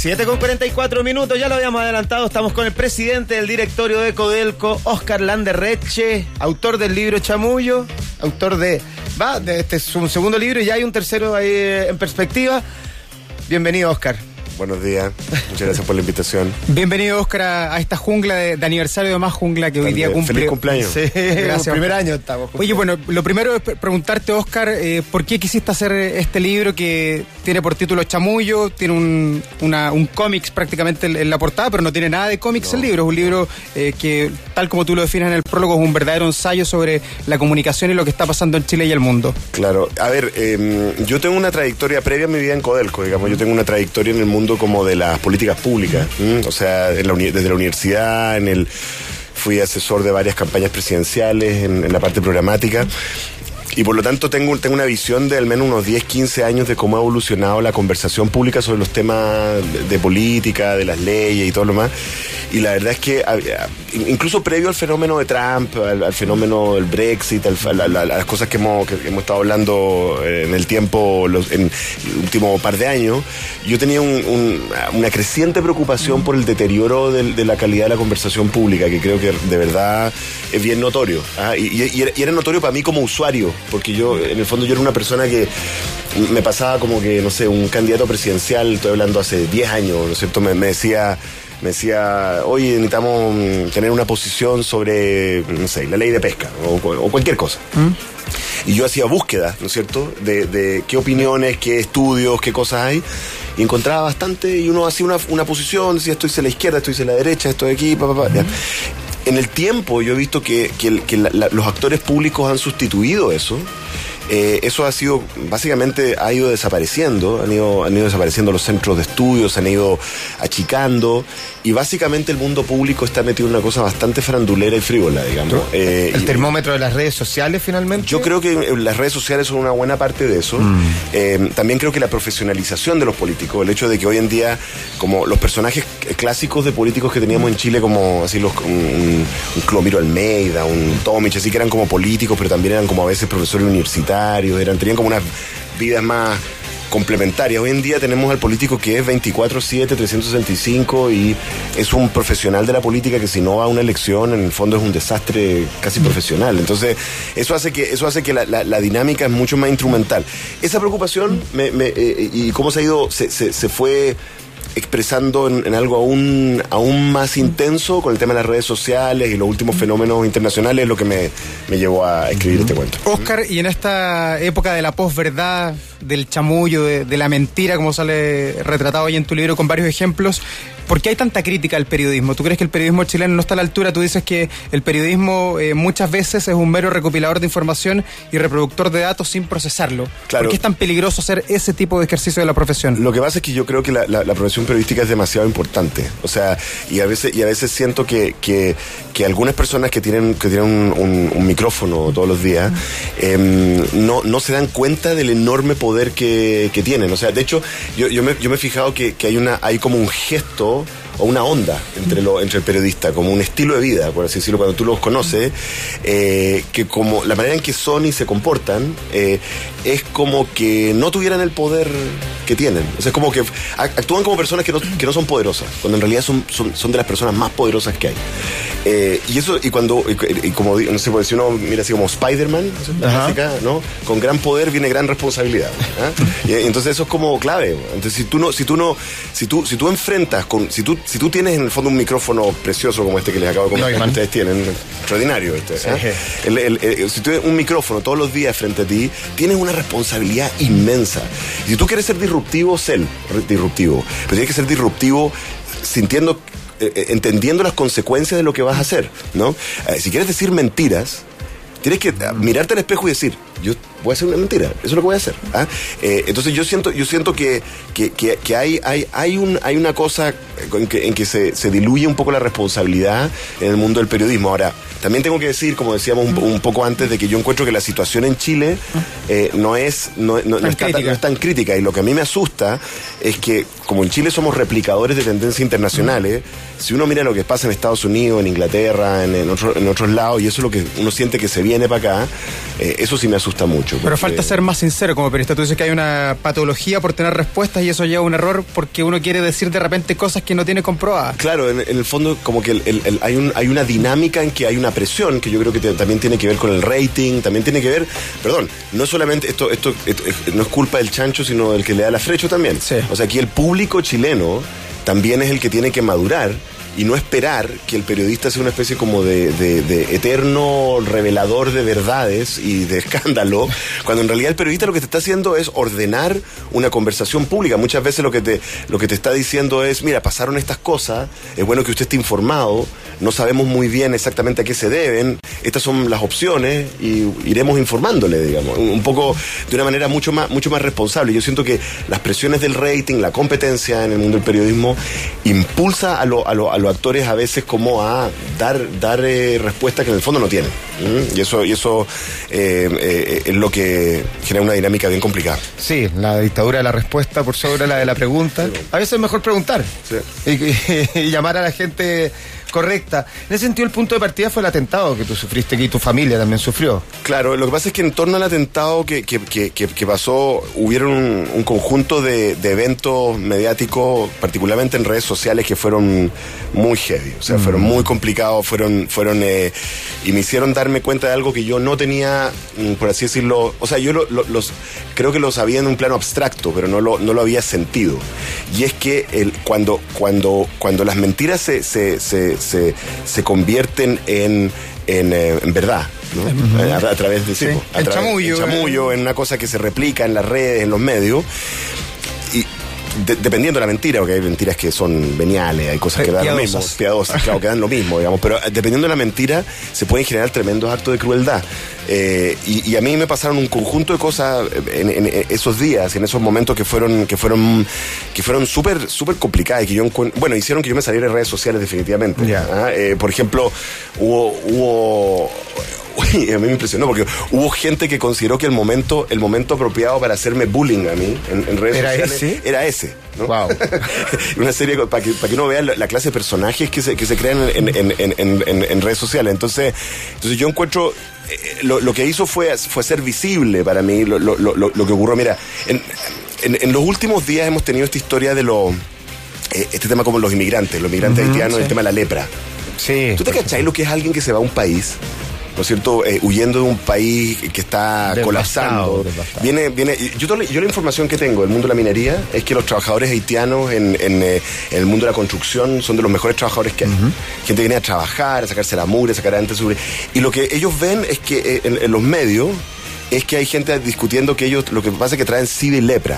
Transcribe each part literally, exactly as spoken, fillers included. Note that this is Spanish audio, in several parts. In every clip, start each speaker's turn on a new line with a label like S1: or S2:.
S1: siete con cuarenta y cuatro minutos, ya lo habíamos adelantado, estamos con el presidente del directorio de Codelco, Óscar Landerreche, autor del libro Chamullo, autor de, va, de este es un segundo libro y ya hay un tercero ahí en perspectiva. Bienvenido, Óscar.
S2: Buenos días, muchas gracias por la invitación.
S3: Bienvenido, Óscar, a, a esta jungla de, de aniversario de Más Jungla que hoy día cumple.
S2: Feliz cumpleaños.
S1: Sí,
S3: gracias.
S1: Primer año estamos.
S3: Oye, bueno, lo primero es preguntarte, Óscar, eh, ¿por qué quisiste hacer este libro que tiene por título Chamullo? Tiene un, una, un cómics prácticamente en, en la portada, pero no tiene nada de cómics no. El libro. Es un libro eh, que, tal como tú lo defines en el prólogo, es un verdadero ensayo sobre la comunicación y lo que está pasando en Chile y el mundo.
S2: Claro. A ver, eh, yo tengo una trayectoria previa a mi vida en Codelco, digamos. Yo tengo una trayectoria en el mundo como de las políticas públicas, ¿m? O sea, en la, desde la universidad, en el fui asesor de varias campañas presidenciales en, en la parte programática. Y por lo tanto tengo, tengo una visión de al menos unos diez, quince años de cómo ha evolucionado la conversación pública sobre los temas de, de política, de las leyes y todo lo demás. Y la verdad es que incluso previo al fenómeno de Trump, al, al fenómeno del Brexit, al, a, a, a las cosas que hemos, que hemos estado hablando en el tiempo, los, en el último par de años, yo tenía un, un, una creciente preocupación por el deterioro de, de la calidad de la conversación pública, que creo que de verdad es bien notorio. ¿ah? Y, y, y era notorio para mí como usuario, porque yo, en el fondo, yo era una persona que me pasaba como que, no sé, un candidato presidencial, estoy hablando hace diez años, ¿no es cierto? Me, me decía... Me decía, oye, necesitamos tener una posición sobre, no sé, la ley de pesca o, o cualquier cosa. ¿Mm? Y yo hacía búsquedas, ¿no es cierto?, de, de qué opiniones, qué estudios, qué cosas hay. Y encontraba bastante, y uno hacía una, una posición, decía, estoy a la izquierda, estoy a la derecha, estoy aquí, pa, pa, pa, ya. En el tiempo yo he visto que, que, que la, la, los actores públicos han sustituido eso. Eh, eso ha sido, básicamente ha ido desapareciendo, han ido, han ido desapareciendo los centros de estudios, han ido achicando, y básicamente el mundo público está metido en una cosa bastante farandulera y frívola, digamos.
S1: Eh, ¿El termómetro de las redes sociales finalmente?
S2: Yo creo que las redes sociales son una buena parte de eso. Mm. Eh, también creo que la profesionalización de los políticos, el hecho de que hoy en día, como los personajes clásicos de políticos que teníamos en Chile, como así los un, un Clomiro Almeida, un Tomic, así que eran como políticos, pero también eran como a veces profesores universitarios, eran, tenían como unas vidas más complementarias. Hoy en día tenemos al político que es veinticuatro siete, trescientos sesenta y cinco y es un profesional de la política que si no va a una elección, en el fondo es un desastre casi profesional. Entonces, eso hace que eso hace que la, la, la dinámica es mucho más instrumental. Esa preocupación me, me, eh, y cómo se ha ido, se, se, se fue expresando en, en algo aún, aún más intenso con el tema de las redes sociales y los últimos fenómenos internacionales, es lo que me, me llevó a escribir este cuento.
S3: Óscar, y en esta época de la posverdad, del chamullo, de, de la mentira, como sale retratado ahí en tu libro con varios ejemplos, ¿por qué hay tanta crítica al periodismo? ¿Tú crees que el periodismo chileno no está a la altura? Tú dices que el periodismo eh, muchas veces es un mero recopilador de información y reproductor de datos sin procesarlo.
S2: Claro.
S3: ¿Por qué es tan peligroso hacer ese tipo de ejercicio de la profesión?
S2: Lo que pasa es que yo creo que la, la, la profesión periodística es demasiado importante. O sea, y a veces, y a veces siento que, que, que algunas personas que tienen, que tienen un, un, un micrófono todos los días eh, no, no se dan cuenta del enorme poder que, que tienen. O sea, de hecho, yo, yo, me, yo me he fijado que, que hay, una, hay como un gesto o una onda entre, lo, entre el periodista, como un estilo de vida, por así decirlo, cuando tú los conoces, eh, que como la manera en que son y se comportan eh, es como que no tuvieran el poder que tienen. O sea, es como que actúan como personas que no, que no son poderosas, cuando en realidad son, son, son de las personas más poderosas que hay. Eh, y eso, y cuando, y, y como no sé, si uno mira así como Spider-Man, ¿no? Clásica, ¿no? Con gran poder viene gran responsabilidad. ¿eh? Y, y entonces eso es como clave. Entonces, si tú no, si tú no, si tú, si tú enfrentas con, si tú Si tú tienes en el fondo un micrófono precioso como este que les acabo de comentar, no, que ustedes tienen, extraordinario este, sí. ¿eh? el, el, el, si tú tienes un micrófono todos los días frente a ti, tienes una responsabilidad inmensa. Y si tú quieres ser disruptivo, sé disruptivo. Pero tienes que ser disruptivo sintiendo, eh, entendiendo las consecuencias de lo que vas a hacer, ¿no? Eh, si quieres decir mentiras, tienes que mirarte al espejo y decir, yo voy a hacer una mentira, eso es lo que voy a hacer. ¿ah? Eh, entonces yo siento, yo siento que, que, que, que hay, hay, hay, un, hay una cosa en que, en que se, se diluye un poco la responsabilidad en el mundo del periodismo. Ahora, también tengo que decir, como decíamos un, un poco antes, de que yo encuentro que la situación en Chile eh, no, es, no, no, no, está, no es tan crítica, y lo que a mí me asusta es que, como en Chile somos replicadores de tendencias internacionales, si uno mira lo que pasa en Estados Unidos, en Inglaterra, en, en, otro, en otros lados, y eso es lo que uno siente que se viene para acá, eh, eso sí me asusta asusta mucho.
S3: Pero
S2: porque...
S3: falta ser más sincero como periodista. Tú dices que hay una patología por tener respuestas y eso lleva a un error porque uno quiere decir de repente cosas que no tiene comprobadas.
S2: Claro, en, en el fondo como que el, el, el, hay, un, hay una dinámica en que hay una presión que yo creo que te, también tiene que ver con el rating, también tiene que ver, perdón, no solamente esto, esto, esto, esto no es culpa del chancho, sino del que le da la frecho también.
S3: Sí.
S2: O sea, aquí el público chileno también es el que tiene que madurar y no esperar que el periodista sea una especie como de, de, de eterno revelador de verdades y de escándalo, cuando en realidad el periodista lo que te está haciendo es ordenar una conversación pública. Muchas veces lo que te, lo que te está diciendo es, mira, pasaron estas cosas, es bueno que usted esté informado, no sabemos muy bien exactamente a qué se deben, estas son las opciones y iremos informándole, digamos, un poco de una manera mucho más, mucho más responsable. Yo siento que las presiones del rating, la competencia en el mundo del periodismo, impulsa a lo, a lo, a los actores a veces como a dar, dar eh, respuestas que en el fondo no tienen. ¿Mm? Y eso, y eso eh, eh, es lo que genera una dinámica bien complicada.
S1: Sí, la dictadura de la respuesta por sobre la de la pregunta. A veces es mejor preguntar
S2: Sí.
S1: y, y, y llamar a la gente correcta. En ese sentido, el punto de partida fue el atentado que tú sufriste, que tu familia también sufrió.
S2: Claro, lo que pasa es que en torno al atentado que, que, que, que, que pasó, hubieron un, un conjunto de, de eventos mediáticos, particularmente en redes sociales, que fueron muy heavy, o sea, mm. fueron muy complicados, fueron, fueron eh, y me hicieron darme cuenta de algo que yo no tenía, por así decirlo, o sea, yo lo, lo, los, creo que lo sabía en un plano abstracto, pero no lo, no lo había sentido. Y es que el, cuando, cuando, cuando las mentiras se, se, se Se, se convierten en, en, eh, en verdad, ¿no? Uh-huh. a, a través de
S3: sí,
S2: sí, a
S3: el
S2: través,
S3: chamullo,
S2: el chamullo
S3: eh.
S2: en una cosa que se replica en las redes, en los medios, y de, dependiendo de la mentira, porque hay mentiras que son veniales, hay cosas que dan lo mismo, piadosas, claro, que dan lo mismo, digamos, pero dependiendo de la mentira se pueden generar tremendos actos de crueldad. Eh, y, y a mí me pasaron un conjunto de cosas en, en, en esos días, en esos momentos que fueron que fueron que fueron súper súper complicadas y que yo bueno hicieron que yo me saliera de redes sociales definitivamente.
S1: Yeah.
S2: ¿Ah? Eh, por ejemplo, hubo hubo Uy, a mí me impresionó porque hubo gente que consideró que el momento el momento apropiado para hacerme bullying a mí en, en redes
S1: ¿Era
S2: sociales
S1: ese?
S2: era ese, ¿no?
S1: Wow.
S2: Una serie para que, para que uno vea la, la clase de personajes que se, que se crean en, en, en, en, en, en redes sociales. Entonces, entonces yo encuentro eh, lo, lo que hizo fue, fue ser visible para mí lo, lo, lo, lo que ocurrió. Mira, en, en, en los últimos días hemos tenido esta historia de los eh, este tema como los inmigrantes, los inmigrantes uh-huh, haitianos, sí. El tema de la lepra.
S1: Sí.
S2: ¿Tú te cachai lo que es alguien que se va a un país? ¿No es cierto? Eh, huyendo de un país que está devastado, colapsando. Devastado. Viene, viene. Yo, yo la información que tengo del mundo de la minería es que los trabajadores haitianos en, en, eh, en el mundo de la construcción son de los mejores trabajadores que hay. Uh-huh. Gente que viene a trabajar, a sacarse la mugre, a sacar adelante su... Y lo que ellos ven es que eh, en, en los medios es que hay gente discutiendo que ellos, lo que pasa es que traen SIDA y lepra.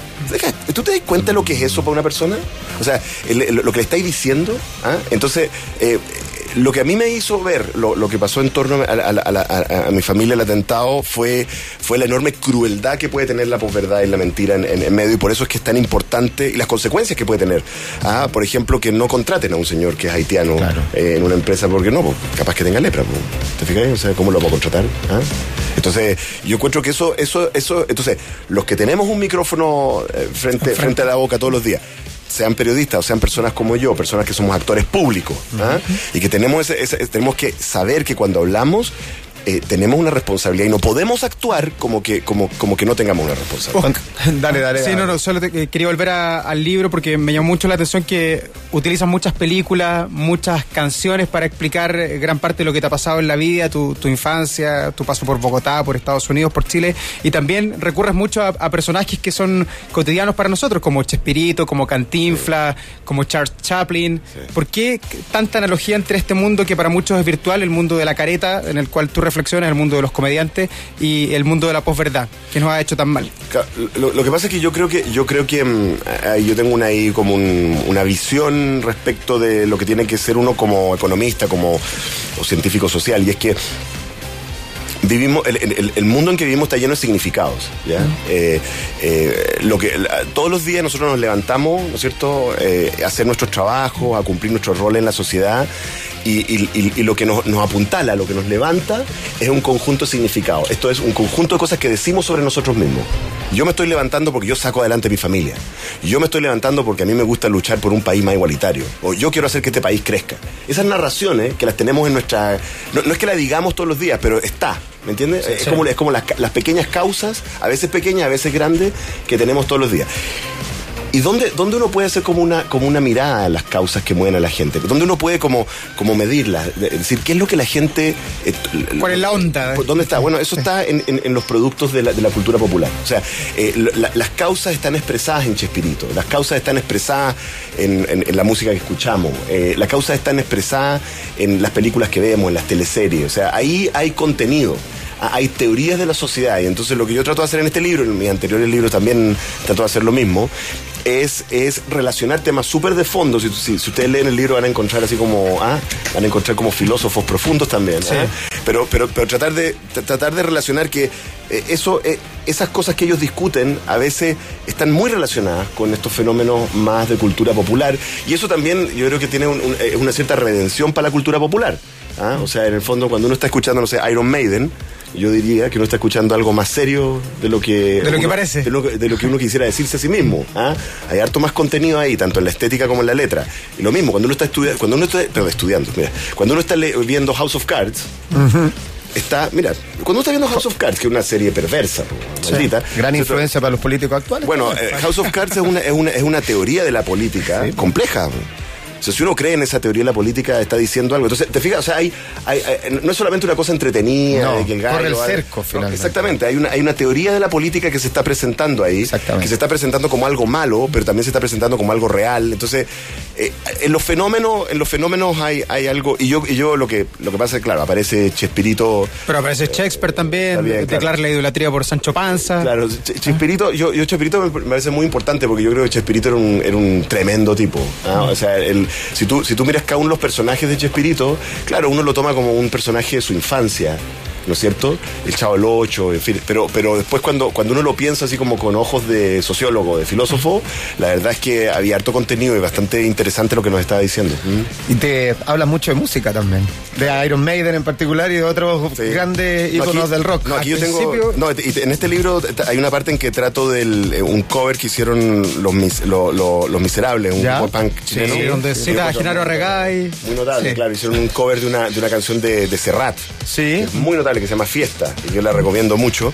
S2: ¿Tú te das cuenta de lo que es eso para una persona? O sea, el, el, lo que le estáis diciendo. ¿Ah? Entonces, eh, lo que a mí me hizo ver lo, lo que pasó en torno a, a, a, a, a mi familia, el atentado, fue, fue la enorme crueldad que puede tener la posverdad y la mentira en, en, en medio, y por eso es que es tan importante, y las consecuencias que puede tener. ¿Ah? Por ejemplo, que no contraten a un señor que es haitiano, claro. eh, en una empresa, porque no, pues, capaz que tenga lepra. Pues, ¿te fijas? O sea, ¿cómo lo va a contratar? ¿Ah? Entonces, yo encuentro que eso, eso, eso, entonces, los que tenemos un micrófono eh, frente, frente. frente a la boca todos los días, sean periodistas o sean personas como yo, personas que somos actores públicos, ¿ah? Uh-huh. Y que tenemos ese, ese, tenemos que saber que cuando hablamos eh, tenemos una responsabilidad y no podemos actuar como que como como que no tengamos una responsabilidad.
S1: Oh, dale, dale.
S3: Sí,
S1: dale.
S3: no, no, solo te, quería volver a, al libro porque me llamó mucho la atención que utilizan muchas películas, muchas canciones para explicar gran parte de lo que te ha pasado en la vida, tu, tu infancia, tu paso por Bogotá, por Estados Unidos, por Chile, y también recurres mucho a, a personajes que son cotidianos para nosotros, como Chespirito, como Cantinflas, sí. como Charles Chaplin. Sí. ¿Por qué tanta analogía entre este mundo que para muchos es virtual, el mundo de la careta, en el cual tú reflexionas, el mundo de los comediantes, y el mundo de la posverdad, que nos ha hecho tan mal?
S2: Lo, lo que pasa es que yo creo que yo creo que um, yo tengo una ahí como un, una visión respecto de lo que tiene que ser uno como economista, como o científico social, y es que vivimos el, el, el mundo en que vivimos está lleno de significados, ¿ya? Uh-huh. eh, eh, lo que todos los días nosotros nos levantamos, ¿no es cierto?, eh, a hacer nuestros trabajos, a cumplir nuestro rol en la sociedad, y, y, y, y lo que nos, nos apuntala, lo que nos levanta es un conjunto de significados. Esto es un conjunto de cosas que decimos sobre nosotros mismos. Yo me estoy levantando porque yo saco adelante a mi familia. Yo me estoy levantando porque a mí me gusta luchar por un país más igualitario. O yo quiero hacer que este país crezca. Esas narraciones que las tenemos en nuestra... No, no es que las digamos todos los días, pero está. ¿Me entiendes? Sí, es, sí. Como, es como las, las pequeñas causas, a veces pequeñas, a veces grandes, que tenemos todos los días. ¿Y dónde, dónde uno puede hacer como una, como una mirada a las causas que mueven a la gente? ¿Dónde uno puede como, como medirlas? Es decir, ¿qué es lo que la gente... Eh,
S3: ¿Cuál es la onda?
S2: ¿Dónde está? Bueno, eso está en, en, en los productos de la, de la cultura popular. O sea, eh, la, las causas están expresadas en Chespirito, las causas están expresadas en, en, en la música que escuchamos, eh, las causas están expresadas en las películas que vemos, en las teleseries. O sea, ahí hay contenido. Hay teorías de la sociedad, y entonces lo que yo trato de hacer en este libro, en mis anteriores libros también trato de hacer lo mismo, es, es relacionar temas súper de fondo. Si, si, si ustedes leen el libro van a encontrar así como, ah, van a encontrar como filósofos profundos también, sí. ¿Ah? pero, pero, pero tratar de tratar de relacionar que eh, eso, eh, esas cosas que ellos discuten a veces están muy relacionadas con estos fenómenos más de cultura popular, y eso también yo creo que tiene un, un, una cierta redención para la cultura popular. ¿Ah? O sea, en el fondo, cuando uno está escuchando, no sé, Iron Maiden, yo diría que uno está escuchando algo más serio de lo que...
S3: De lo que
S2: uno,
S3: parece.
S2: De lo, de lo que uno quisiera decirse a sí mismo. ¿Ah? Hay harto más contenido ahí, tanto en la estética como en la letra. Y lo mismo, cuando uno está estudiando... Cuando uno está... Perdón, estudiando, mira. Cuando uno está le, viendo House of Cards... Uh-huh. Está, mira, cuando uno está viendo House of Cards, que es una serie perversa,
S1: sí. maldita. Gran influencia para los políticos actuales.
S2: Bueno, eh, House of Cards es una, es, una, es una teoría de la política sí. compleja. O sea, si uno cree en esa teoría de la política, está diciendo algo. Entonces, te fijas, o sea, hay, hay, hay no es solamente una cosa entretenida,
S1: no,
S2: de que el gallo,
S1: corre el cerco,
S2: no, exactamente, hay una, hay una teoría de la política que se está presentando ahí, que se está presentando como algo malo, pero también se está presentando como algo real. Entonces, eh, en los fenómenos, en los fenómenos hay, hay algo, y yo, y yo lo que lo que pasa es, claro, aparece Chespirito.
S3: Pero aparece eh, Shakespeare también, también declara claro. la idolatría por Sancho Panza.
S2: Claro, Ch Chespirito, yo, yo Chespirito me parece muy importante porque yo creo que Chespirito era un, era un tremendo tipo. ¿Ah? O sea, el, si tú, si tú miras cada uno de los personajes de Chespirito, claro, uno lo toma como un personaje de su infancia, ¿no es cierto? El Chavo del Ocho, en fin, pero, pero después cuando, cuando uno lo piensa así como con ojos de sociólogo, de filósofo, la verdad es que había harto contenido y bastante interesante lo que nos estaba diciendo.
S1: ¿Mm? Y te habla mucho de música también, de Iron Maiden en particular y de otros sí. grandes íconos no, aquí, del rock.
S2: No, aquí yo tengo, no, y en este libro hay una parte en que trato de un cover que hicieron los, mis, lo, lo, los Miserables, un pop punk chileno.
S3: Sí, donde cita a Genaro Arregay.
S2: Muy notable, sí. claro, hicieron un cover de una, de una canción de, de Serrat.
S1: Sí.
S2: Muy notable, que se llama Fiesta, y yo la recomiendo mucho.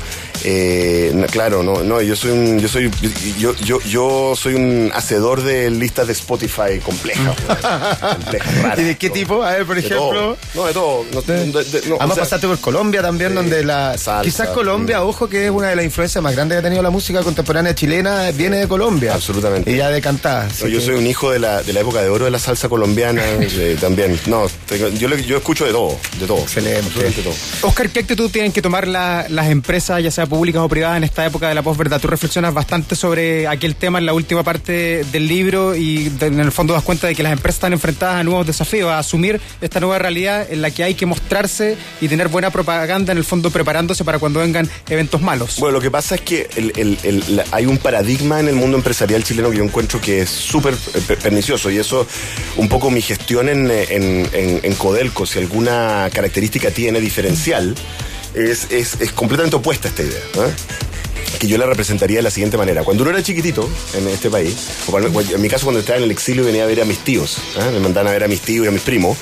S2: Eh, claro, no, no, yo soy un, yo soy, yo, yo, yo soy un hacedor de listas de Spotify complejas, compleja, rara,
S1: ¿y de qué
S2: todo.
S1: tipo? A ver, por
S2: de
S1: ejemplo.
S2: Todo. No, de todo. No, de, de, no,
S1: Además, o sea, pasaste por Colombia también, sí, donde la.
S2: Salsa,
S1: quizás Colombia, sí. ojo, que es una de las influencias más grandes que ha tenido la música contemporánea chilena, viene de Colombia.
S2: Absolutamente.
S1: Y ya de cantar.
S2: No, yo que... soy un hijo de la, de la época de oro de la salsa colombiana eh, también. No, tengo, yo, yo escucho de todo, de todo.
S1: Excelente.
S2: Absolutamente todo.
S3: Oscar, ¿qué actitud tienen que tomar la, las empresas, ya sea públicas o privadas, en esta época de la posverdad? Tú reflexionas bastante sobre aquel tema en la última parte del libro y de, en el fondo das cuenta de que las empresas están enfrentadas a nuevos desafíos, a asumir esta nueva realidad en la que hay que mostrarse y tener buena propaganda, en el fondo preparándose para cuando vengan eventos malos.
S2: Bueno, lo que pasa es que el, el, el, la, hay un paradigma en el mundo empresarial chileno que yo encuentro que es súper pernicioso, y eso un poco mi gestión en, en, en, en Codelco, si alguna característica tiene diferencial, es, es, es completamente opuesta a esta idea, ¿eh? Que yo la representaría de la siguiente manera. Cuando uno era chiquitito en este país, o en mi caso cuando estaba en el exilio venía a ver a mis tíos, ¿eh? Me mandaban a ver a mis tíos y a mis primos,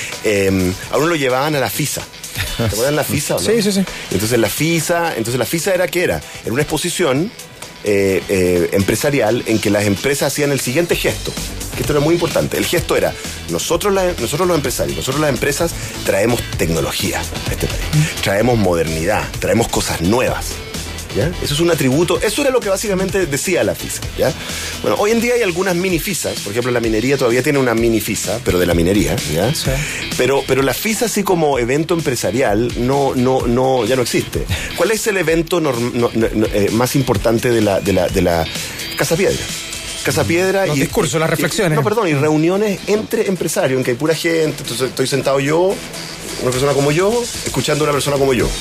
S2: eh, a uno lo llevaban a la FISA. ¿Te acuerdan la FISA o no?
S3: Sí, sí, sí.
S2: Entonces la FISA, entonces la FISA era, ¿qué era? Era una exposición eh, eh, empresarial en que las empresas hacían el siguiente gesto, que esto era muy importante. El gesto era, nosotros, la, nosotros los empresarios, nosotros las empresas traemos tecnología a este país, traemos modernidad, traemos cosas nuevas. ¿Ya? Eso es un atributo, eso era lo que básicamente decía la FISA, ¿ya? Bueno, hoy en día hay algunas mini FISAs, por ejemplo la minería todavía tiene una mini FISA, pero de la minería, ¿ya? Sí. Pero, pero la FISA así como evento empresarial no, no, no, ya no existe. ¿Cuál es el evento norm, no, no, no, eh, más importante de la, de la, de la Casa Piedra? Casa Piedra
S3: Los
S2: y
S3: discursos, las reflexiones.
S2: Y, no, perdón, y reuniones entre empresarios, en que hay pura gente, entonces estoy sentado yo, una persona como yo, escuchando a una persona como yo.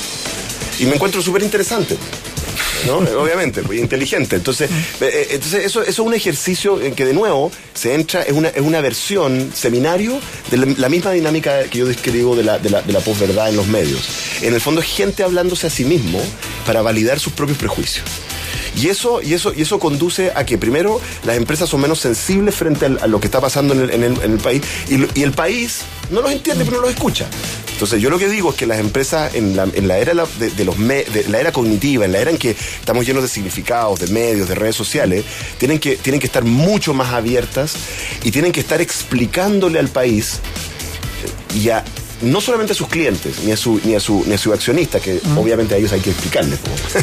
S2: Y me encuentro súper interesante, ¿no? Obviamente, pues, inteligente. Entonces, eh, entonces eso, eso es un ejercicio en que de nuevo se entra, es una, es una versión, seminario, de la, la misma dinámica que yo describo de la, de la, de la posverdad en los medios. En el fondo es gente hablándose a sí mismo para validar sus propios prejuicios. Y eso, y eso, y eso conduce a que primero las empresas son menos sensibles frente al, a lo que está pasando en el, en el, en el país, y, y el país no los entiende, pero no los escucha. Entonces yo lo que digo es que las empresas en la, en la era de, de los me, de la era cognitiva, en la era en que estamos llenos de significados, de medios, de redes sociales, tienen que, tienen que estar mucho más abiertas y tienen que estar explicándole al país y a no solamente a sus clientes, ni a su, ni a su, ni a su accionista, que mm. obviamente a ellos hay que explicarles,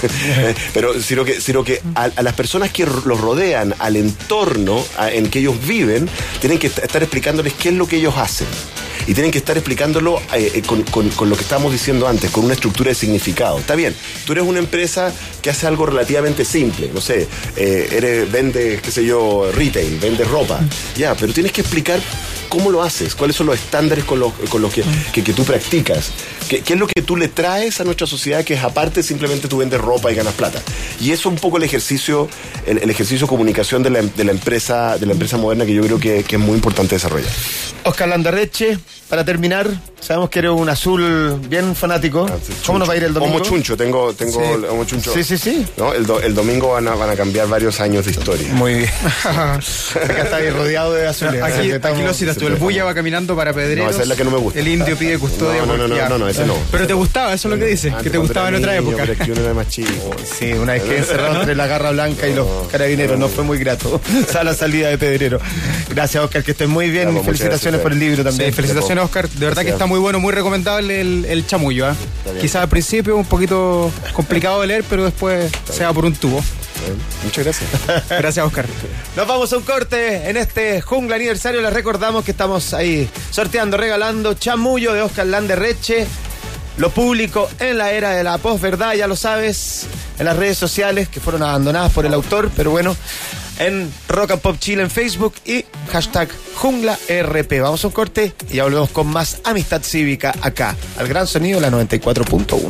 S2: pero sino que, sino que a, a las personas que los rodean, al entorno a, en que ellos viven, tienen que estar explicándoles qué es lo que ellos hacen. Y tienen que estar explicándolo eh, con, con, con lo que estábamos diciendo antes, con una estructura de significado. Está bien, tú eres una empresa que hace algo relativamente simple, no sé, eh, eres, vendes, qué sé yo, retail, vendes ropa, ya, pero tienes que explicar cómo lo haces, cuáles son los estándares con los, con los que, que, que tú practicas, ¿Qué, qué es lo que tú le traes a nuestra sociedad que es aparte simplemente tú vendes ropa y ganas plata. Y eso es un poco el ejercicio, el, el ejercicio de comunicación de la, de la empresa, de la empresa moderna que yo creo que, que es muy importante desarrollar.
S1: Óscar Landerreche, para terminar, sabemos que eres un azul bien fanático. Ah, sí, ¿cómo nos va a ir el domingo?
S2: Como chuncho, tengo, tengo
S1: sí.
S2: Como chuncho.
S1: Sí, sí, sí.
S2: ¿No? El, do, el domingo van a, van a cambiar varios años de historia.
S1: Muy bien. Acá está ahí rodeado de azules.
S3: Aquí, aquí, aquí lo citas tú, el Bulla va caminando para Pedreros.
S2: No, esa es la que no me gusta.
S3: El indio pide custodia.
S2: No, no, no, no, no, no, ese no.
S3: Pero te gustaba, eso es lo que dice,
S2: Antes,
S3: que te gustaba en otra
S2: niño,
S3: época.
S2: Pero es que uno era más chico.
S1: Sí, una vez que encerrado entre la Garra Blanca y los carabineros, no fue muy grato. A la salida de Pedrero. Gracias, Óscar, que estés muy bien.
S2: Claro,
S1: felicitaciones por el libro también.
S3: Sí, felicitaciones, Óscar. De verdad que está muy bueno, muy recomendable el, el chamullo. ¿eh? Quizás al principio un poquito complicado de leer, pero después se va por un tubo.
S2: Muchas gracias.
S3: Gracias, Óscar.
S1: Nos vamos a un corte en este Jungla Aniversario. Les recordamos que estamos ahí sorteando, regalando Chamullo de Óscar Landerreche. Lo público en la era de la posverdad, ya lo sabes, en las redes sociales que fueron abandonadas por el autor, pero bueno, en Rock and Pop Chile en Facebook y hashtag Jungla R P. Vamos a un corte y ya volvemos con más Amistad Cívica acá, al Gran Sonido de la noventa y cuatro punto uno.